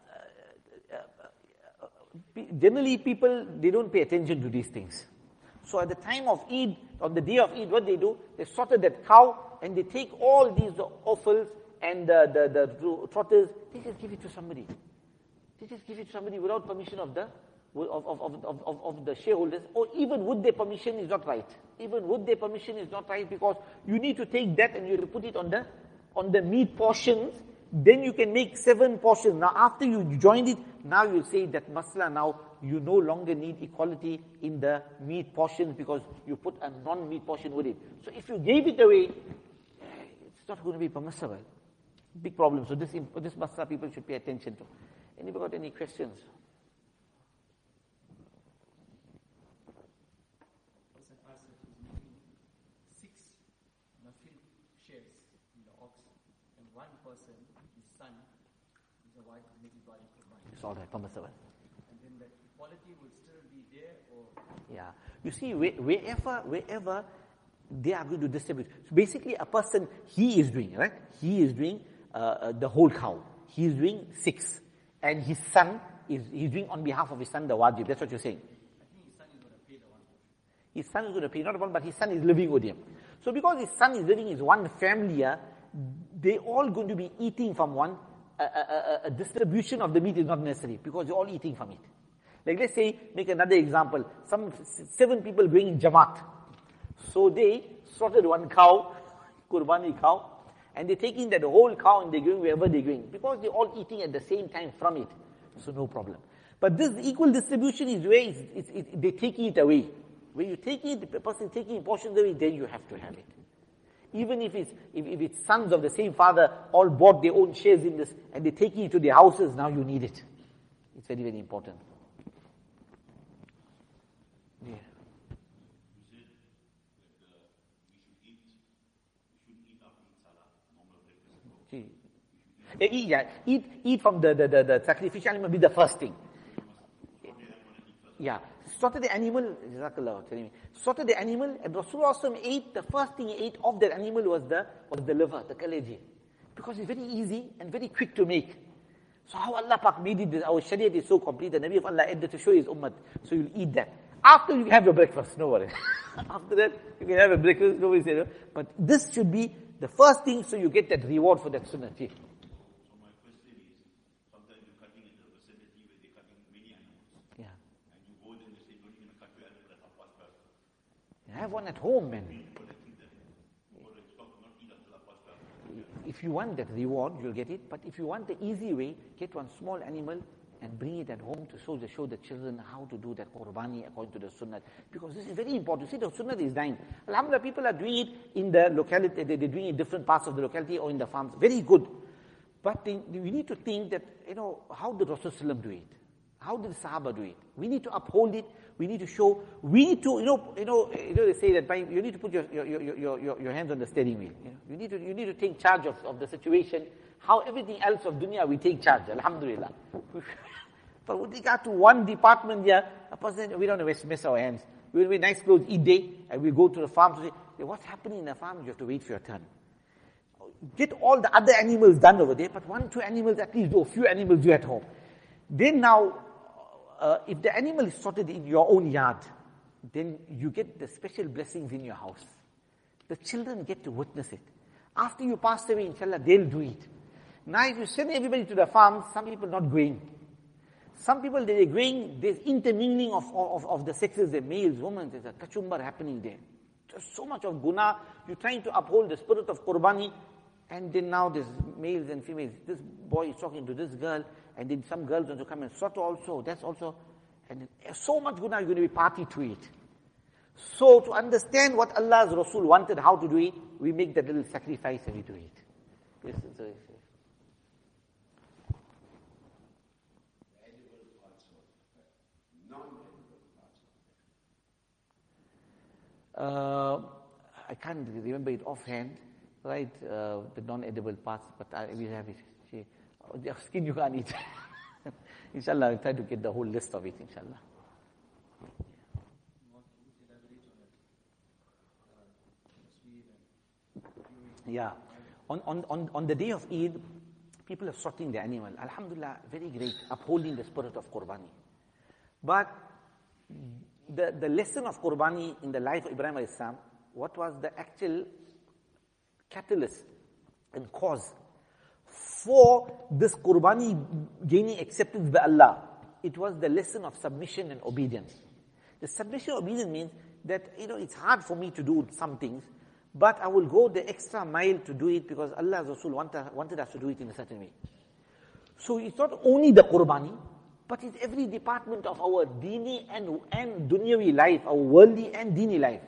generally people, they don't pay attention to these things. So at the time of Eid, on the day of Eid, what they do, they slaughter that cow and they take all these the offals and the, the, the trotters, they just give it to somebody. They just give it to somebody without permission of the of, of, of, of, of the shareholders, or even with their permission is not right. Even with their permission is not right because you need to take that and you put it on the on the meat portions, then you can make seven portions. Now after you joined it, now you say that masla, now you no longer need equality in the meat portions because you put a non-meat portion with it. So if you gave it away, it's not going to be permissible. Big problem. So this, this masla people should pay attention to. Anybody got any questions? It's all right, permissible. And then that equality will still be there, or yeah. You see, wherever wherever they are going to distribute. So basically, a person he is doing right. He is doing uh, uh, the whole cow. He is doing six, and his son is he's doing on behalf of his son the wajib. That's what you're saying. I think his son is going to pay the one. His son is going to pay not one, but his son is living with him. So because his son is living in one family, they all going to be eating from one. A, a, a distribution of the meat is not necessary because you're all eating from it. Like let's say, make another example. Some seven people going in Jamaat. So they slaughtered one cow, Qurbani cow, and they're taking that whole cow and they're going wherever they're going. Because they're all eating at the same time from it. So no problem. But this equal distribution is where it's, it's, it, they're taking it away. When you take it, the person taking portions away, then you have to have it. Even if it's, if, if it's sons of the same father, all bought their own shares in this, and they're taking it to their houses, now you need it. It's very, very important. Yeah. You said that uh, we should eat, we should eat after Salah, normal breakfast. Gee. Yeah, eat, yeah, eat, eat from the, the, the, the sacrificial animal be the first thing. Yeah. Slaughter the animal, Jazakallah, telling me. Slaughter the animal, and Rasulullah ate, the first thing he ate of that animal was the was the liver, the kaleji. Because it's very easy and very quick to make. So how Allah Pak made it, our Shariat is so complete, the Nabi of Allah added to show his ummah. So you'll eat that. After you have your breakfast, no worry. After that, you can have a breakfast, nobody say no. But this should be the first thing so you get that reward for that sunnah. So my question is, sometimes you're cutting in the vicinity where they're cutting many animals. Yeah. And you go there and you say, don't even cut your animal at half past twelve. Have one at home, man. If you want that reward, you'll get it. But if you want the easy way, get one small animal and bring it at home to show the, show the children how to do that qurbani according to the sunnah. Because this is very important. See, the sunnah is dying. Alhamdulillah, people are doing it in the locality, they're doing it in different parts of the locality or in the farms. Very good. But they, we need to think that, you know, how did Rasulullah do it? How did the Sahaba do it? We need to uphold it. We need to show. We need to, you know, you know, you know they say that by, you need to put your, your, your, your, your hands on the steering wheel. You know? You need to, you need to take charge of, of the situation. How everything else of dunya, we take charge. Alhamdulillah. But with regard to one department here, a person, we don't want to mess our hands. We will wear nice clothes each day, and we go to the farm to say, hey, what's happening in the farm? You have to wait for your turn. Get all the other animals done over there, but one, two animals at least, do a few animals do at home. Then now, uh, if the animal is sorted in your own yard, then you get the special blessings in your house. The children get to witness it. After you pass away, inshallah, they'll do it. Now, if you send everybody to the farm, some people not going. Some people, they're going, there's intermingling of, of, of the sexes, the males, women, there's a kachumbar happening there. There's so much of guna. You're trying to uphold the spirit of qurbani, and then now there's males and females. This boy is talking to this girl, and then some girls want to come and sort also. That's also, and so much guna, you're going to be party to it. So to understand what Allah's Rasul wanted, how to do it, we make that little sacrifice and we do it. Yes, so, yes. Uh, I can't remember it offhand, right? Uh, the non-edible parts, but I, we have it. See, oh, the skin you can't eat. Inshallah, I'll try to get the whole list of it, inshallah. Yeah. On, on, on, on the day of Eid, people are sorting the animal. Alhamdulillah, very great, upholding the spirit of qurbani. But the, the lesson of qurbani in the life of Ibrahim alayhi salam, what was the actual catalyst and cause for this qurbani gaining acceptance by Allah? It was the lesson of submission and obedience. The submission and obedience means that, you know, it's hard for me to do some things, but I will go the extra mile to do it because Allah's Rasul wanted, wanted us to do it in a certain way. So it's not only the qurbani, but it's every department of our dini and, and dunyawi life, our worldly and dini life.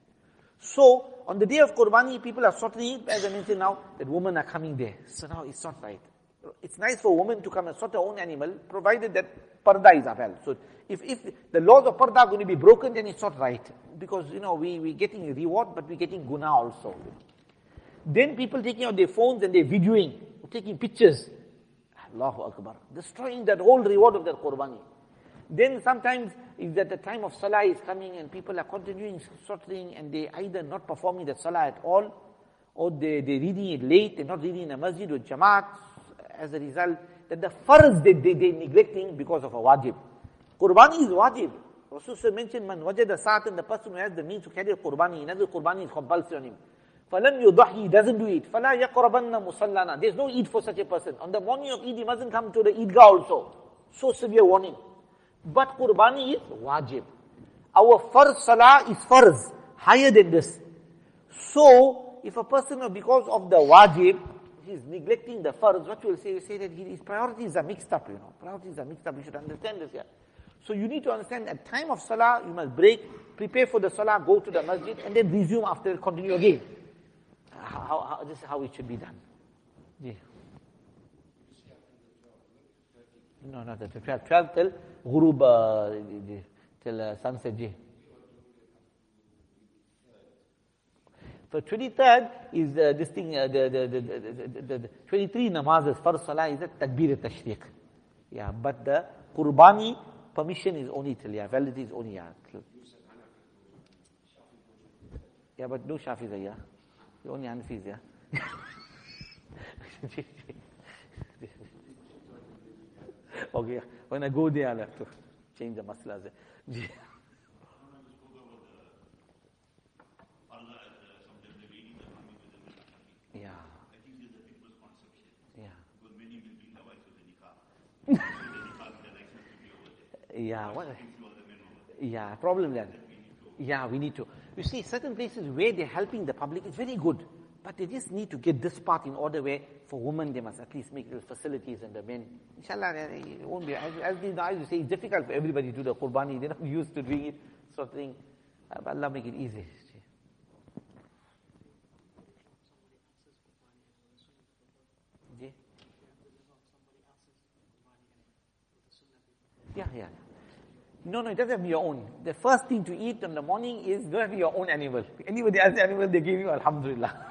So, on the day of qurbani, people are sorting it, as I mentioned now, that women are coming there. So now it's not right. It's nice for a woman to come and sort her own animal, provided that parda is upheld. So, if, if the laws of parda are going to be broken, then it's not right. Because, you know, we, we're getting a reward, but we're getting guna also. Then people taking out their phones and they're videoing, taking pictures. Allahu Akbar. Destroying that whole reward of that qurbani. Then sometimes, if that the time of salah is coming and people are continuing sorting and they either not performing the salah at all, or they, they're reading it late, they're not reading in a masjid or jamaat, as a result, that the farz they, they, they're neglecting because of a wajib. Qurbani is wajib. Rasulullah mentioned, man wajada sa'atan, the person who has the means to carry a qurbani, another qurbani is compulsory on him. فَلَمْ يُضَحِي, he doesn't do it. فَلَا يَقْرَبَنَّ مُصَلَّنَا, there's no Eid for such a person. On the morning of Eid, he mustn't come to the Eidgah also. So severe warning. But qurbani is wajib. Our farz salah is farz, higher than this. So, if a person, because of the wajib, he's neglecting the farz, what you will say? You say that his priorities are mixed up, you know. Priorities are mixed up, you should understand this here. So you need to understand at time of salah, you must break, prepare for the salah, go to the masjid, and then resume after, continue again. How, how, this is how it should be done. Yeah. No, not that. twelve, twelve till ghurub, uh, till uh, sunset. Ji. So twenty-third is uh, this thing, uh, the, the, the, the, the, the twenty-three namazes, farz salah is a takbir al-tashriq. Yeah, but the qurbani permission is only till, yeah, validity is only, yeah. Yeah, but no Shafis are, yeah. The only Hanafis, yeah. Okay, when I go there, I'll have to change the maslas. Yeah. I think there's a big misconception. Yeah. Because many will bring their wife to the nikah. So the nikah will be license to be over there. Yeah, what? All the men over there. Yeah, problem then. Yeah, we need to. You see, certain places where they're helping the public, it's very good. But they just need to get this part in order where for women they must at least make the facilities and the men. Inshallah, it won't be, as, as these guys say, it's difficult for everybody to do the qurbani. They're not used to doing it, sort of thing. Uh, but Allah make it easy. Yeah, yeah. No, no, it doesn't have to be your own. The first thing to eat in the morning is don't have to be your own animal. Anybody else's animal, they give you, alhamdulillah.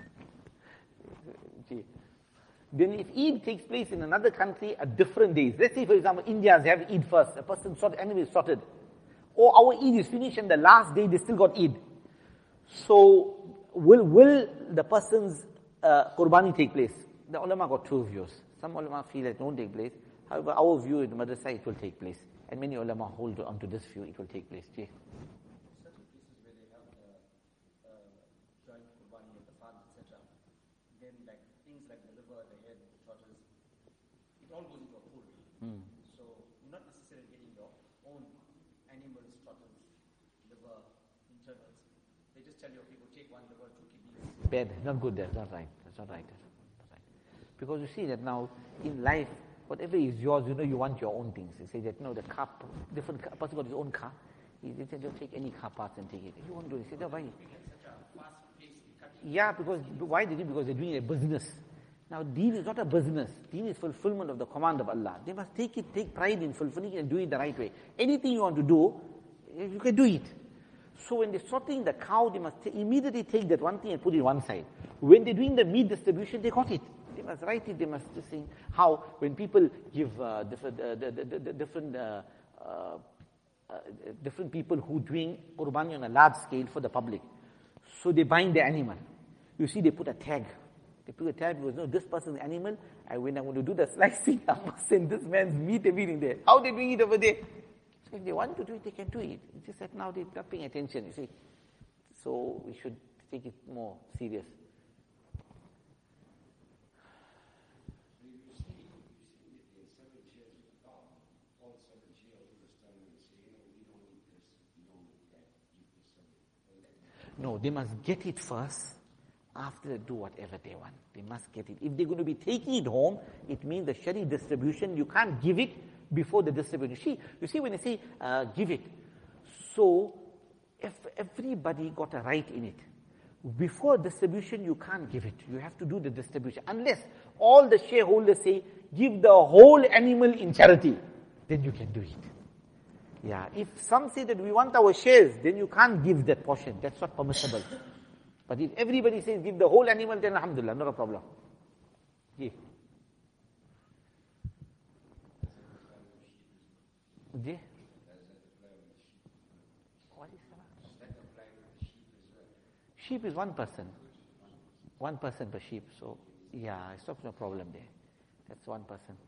Then if Eid takes place in another country at different days, let's say for example India they have Eid first, a person sorted, animal is sorted. Or our Eid is finished and the last day they still got Eid. So will will the person's uh, qurbani take place? The ulama got two views. Some ulama feel it won't take place. However, our view in the madrasa, it will take place. And many ulama hold on to this view, it will take place. Yeah. Certain places where they have the uh, joint qurbani of the farm, et cetera, then like things like the liver, the head, the trotters, it all goes into a pool. Mm. So you're not necessarily getting your own animals, trotters, liver, internals. They just tell you, okay, go take one liver, two kidneys. Bad, not good, that's not right. That's not right. That's not right. Because you see that now in life, whatever is yours, you know you want your own things. They say that, no, the car, different car, person got his own car. He they say, don't take any car parts and take it. You won't do it. He said, no, why? Yeah, because, why did he? Because they're doing a business. Now, deen is not a business. Deen is fulfillment of the command of Allah. They must take it, take pride in fulfilling it and do it the right way. Anything you want to do, you can do it. So when they're sorting the cow, they must t- immediately take that one thing and put it one side. When they're doing the meat distribution, they got it. They must write it, they must just think how when people give uh, different, uh, the, the, the, the different, uh, uh, uh, different people who doing qurbani on a large scale for the public. So they bind the animal. You see, they put a tag. They put a tag because, no, this person's animal, and when I want to do the slicing, I must send this man's meat, everything there. How they doing it over there? So if they want to do it, they can do it. It's just that now they're not paying attention, you see. So we should take it more serious. No, they must get it first. After they do whatever they want, they must get it. If they're going to be taking it home, it means the shari distribution. You can't give it before the distribution. See, you see when they say uh, give it, so if everybody got a right in it, before distribution you can't give it. You have to do the distribution unless all the shareholders say give the whole animal in charity. Then you can do it. Yeah, if some say that we want our shares, then you can't give that portion. That's not permissible. But if everybody says give the whole animal, then alhamdulillah, not a problem. Give. Yeah. What is that? Sheep is one person. One person per sheep. So, yeah, it's not no problem there. That's one person.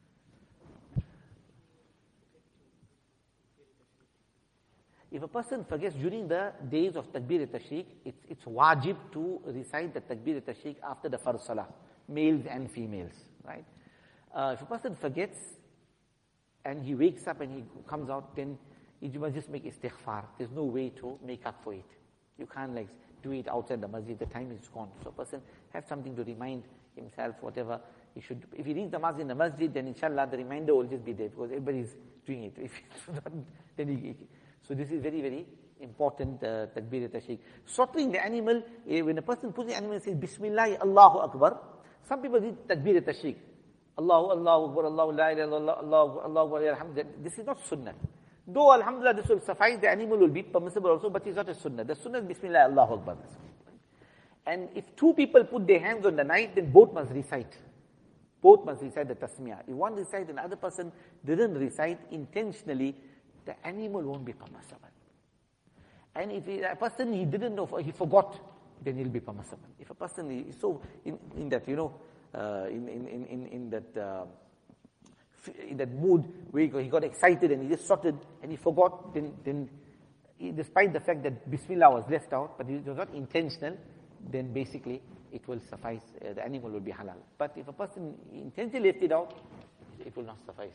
If a person forgets during the days of Takbir al-Tashriq, it's, it's wajib to recite the Takbir al-Tashriq after the Farz Salah, males and females, right? Uh, if a person forgets and he wakes up and he comes out, then you must just make istighfar. There's no way to make up for it. You can't like do it outside the masjid, the time is gone. So a person have something to remind himself, whatever he should. If he reads the masjid in the masjid, then inshallah the reminder will just be there because everybody's doing it. If it's not, then he, so this is very, very important, uh, Takbir al-Tashriq. Slaughtering the animal, eh, when a person puts the animal and says, Bismillah, Allahu Akbar, some people read Takbir al-Tashriq. Allahu, Allahu Akbar, Allahu la ilaha illallah, Allahu, Allahu Akbar, alhamdulillah. This is not sunnah. Though, alhamdulillah, this will suffice, the animal will be permissible also, but it's not a sunnah. The sunnah is Bismillah, Allahu Akbar. And if two people put their hands on the knife, then both must recite. Both must recite the tasmiyah. If one recites and the other person didn't recite intentionally, the animal won't be permissible. And if a person, he didn't know, he forgot, then he'll be permissible. If a person is so in, in that, you know, uh, in, in, in, in that uh, in that mood where he got excited and he just sorted and he forgot, then, then he, despite the fact that Bismillah was left out, but it was not intentional, then basically it will suffice, uh, the animal will be halal. But if a person intentionally left it out, it will not suffice.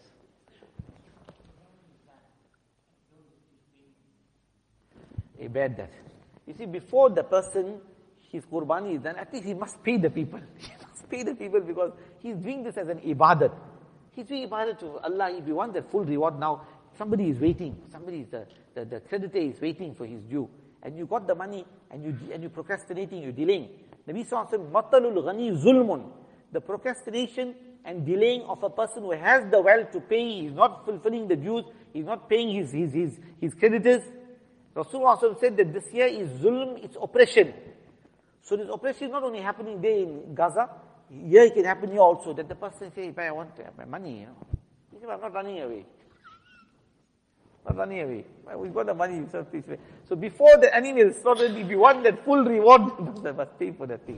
Ibadat. You see, before the person, his qurbani is done, at least he must pay the people. He must pay the people because he's doing this as an ibadat. He's doing ibadat to Allah. If you want that full reward now, somebody is waiting. Somebody is the, the, the creditor is waiting for his due. And you got the money and you and you're procrastinating, you're delaying. Nabi sallallahu alaihi wasallam, matalul ghani zulmun. The procrastination and delaying of a person who has the wealth to pay, he's not fulfilling the dues, he's not paying his his his, his creditors. Rasulullah said that this here is zulm, it's oppression. So this oppression is not only happening there in Gaza, here it can happen here also, that the person says, I want to have my money, you know. He says, I'm not running away. Not running away. We've got the money, so please pay. So before the animal is slaughtered, if you want that full reward, you must pay for that thing.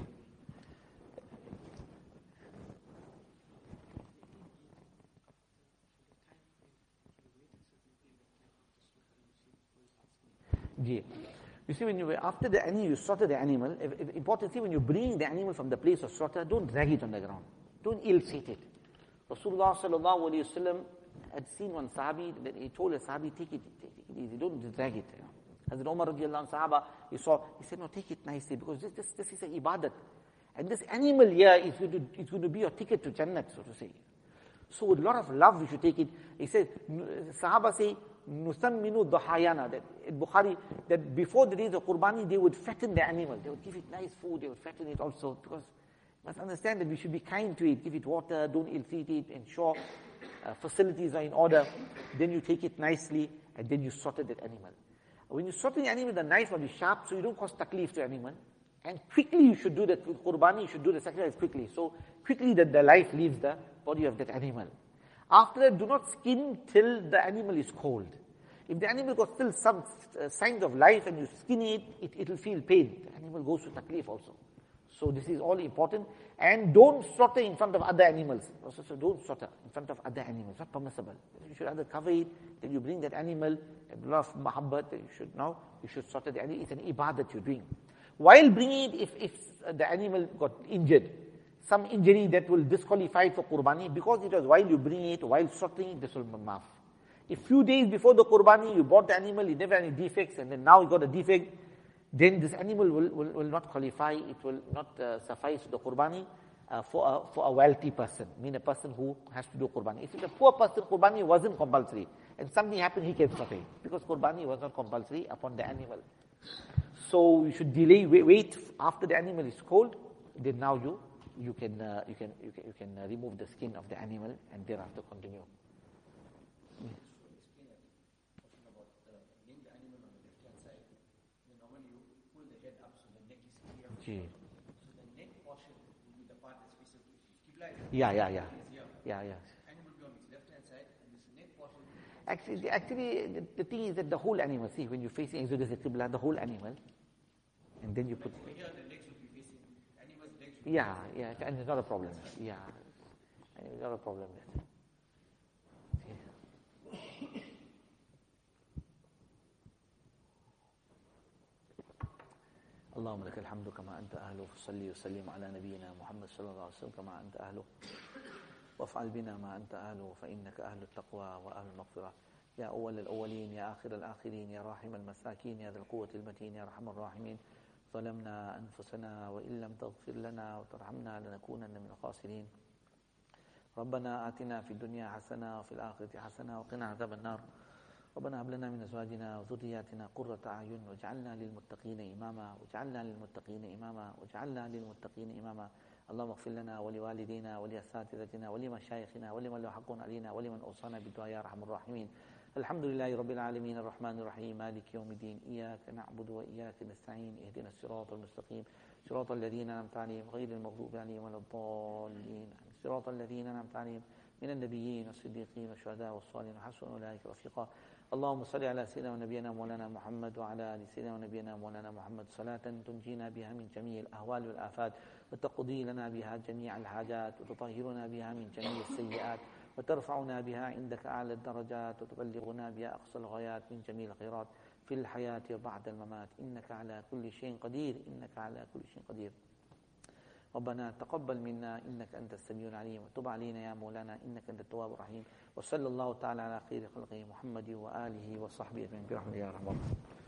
Yeah. You see, when you after the animal, you slaughter the animal. If, if, important, see, when you bring the animal from the place of slaughter, don't drag it on the ground. Don't ill-treat it. Rasulullah sallallahu alaihi wasallam had seen one sahabi that he told a sahabi, take it, take it easy, don't drag it. You know. Hazrat Umar radiallahu anhu sahaba, he saw, he said, no, take it nicely because this this, this is an ibadat, and this animal here is going to it's going to be your ticket to Jannat, so to say. So with a lot of love, we should take it. He says, sahaba say, Nusamminu dhahayana, that in Bukhari, that before the days of Qurbani, they would fatten the animal. They would give it nice food, they would fatten it also, because you must understand that we should be kind to it, give it water, don't ill-treat it, ensure uh, facilities are in order. Then you take it nicely, and then you slaughter that animal. When you slaughter the animal, the knife must be sharp, so you don't cause taklif to animal. And quickly you should do the Qurbani, you should do the sacrifice quickly. So quickly that the life leaves the body of that animal. After that, do not skin till the animal is cold. If the animal got still some uh, signs of life and you skin it, it will feel pain. The animal goes to taklif also. So this is all important. And don't slaughter in front of other animals. So don't slaughter in front of other animals. Not permissible. You should either cover it, then you bring that animal, and a lot of mahabbat, you should now, you should slaughter the animal. It's an ibadat you're doing. While bringing it, if, if the animal got injured, some injury that will disqualify it for Qurbani, because it was while you bring it, while slaughtering it, this will be maaf. If few days before the Qurbani, you bought the animal, it never had any defects, and then now you got a defect, then this animal will, will, will not qualify, it will not uh, suffice the Qurbani uh, for, a, for a wealthy person, mean a person who has to do Qurbani. If it's a poor person, Qurbani wasn't compulsory, and something happened, he can slaughter it, because Qurbani was not compulsory upon the animal. So you should delay, wait, wait after the animal is cold, then now you you can uh, you can you can you can uh, remove the skin of the animal and thereafter continue. Yeah. So the neck portion will be the part that's facing Qibla. Yeah, yeah, yeah, yeah, yeah. Animal will be on its left hand side, and this neck portion. Actually, actually, the, the thing is that the whole animal. See, when you're facing Exodus Qibla, the whole animal, and then you put. Over here, the legs will be facing. Animal's legs. Will Yeah, yeah, and it's not a problem. Yeah, and it's not a problem. That. اللهم لك الحمد كما أنت أهله فصلي وسلم على نبينا محمد صلى الله عليه وسلم كما أنت أهله وافعل بنا ما أنت أهله فإنك أهل التقوى وأهل المغفرة يا أول الأولين يا آخر الآخرين يا راحم المساكين يا ذا القوة المتين يا أرحم الراحمين ظلمنا أنفسنا وإن لم تغفر لنا وترحمنا لنكونن من الخاسرين ربنا آتنا في الدنيا حسنة وفي الآخرة حسنة وقنا عذاب النار ربنا هب لنا من ازواجنا وذرياتنا قرة اعين واجعلنا للمتقين اماما واجعلنا للمتقين اماما واجعلنا للمتقين اماما اللهم اغفر لنا ولوالدينا ولاساتذتنا ولمشايخنا ولمن له حق علينا ولمن اوصانا بالدعاء يا ارحم الراحمين الحمد لله رب العالمين الرحمن الرحيم مالك يوم الدين اياك نعبد واياك نستعين اهدنا الصراط المستقيم صراط الذين انعمت عليهم غير المغضوب عليهم ولا الضالين صراط الذين انعمت عليهم من النبيين والصديقين والشهداء والصالحين وحسن اولئك رفيقا اللهم صل على سيدنا ونبينا مولانا محمد وعلى ال سيدنا ونبينا مولانا محمد صلاة تنجينا بها من جميع الأهوال والآفات وتقضي لنا بها جميع الحاجات وتطهرنا بها من جميع السيئات وترفعنا بها عندك أعلى الدرجات وتبلغنا بها أقصى الغايات من جميع الخيرات في الحياة وبعد الممات إنك على كل شيء قدير إنك على كل شيء قدير ربنا تقبل منا إنك أنت السميع العليم وتب علينا يا مولانا إنك أنت التواب الرحيم وصلى الله تعالى على خير خلقه محمد وآله وصحبه أجمعين برحمته يا رحمن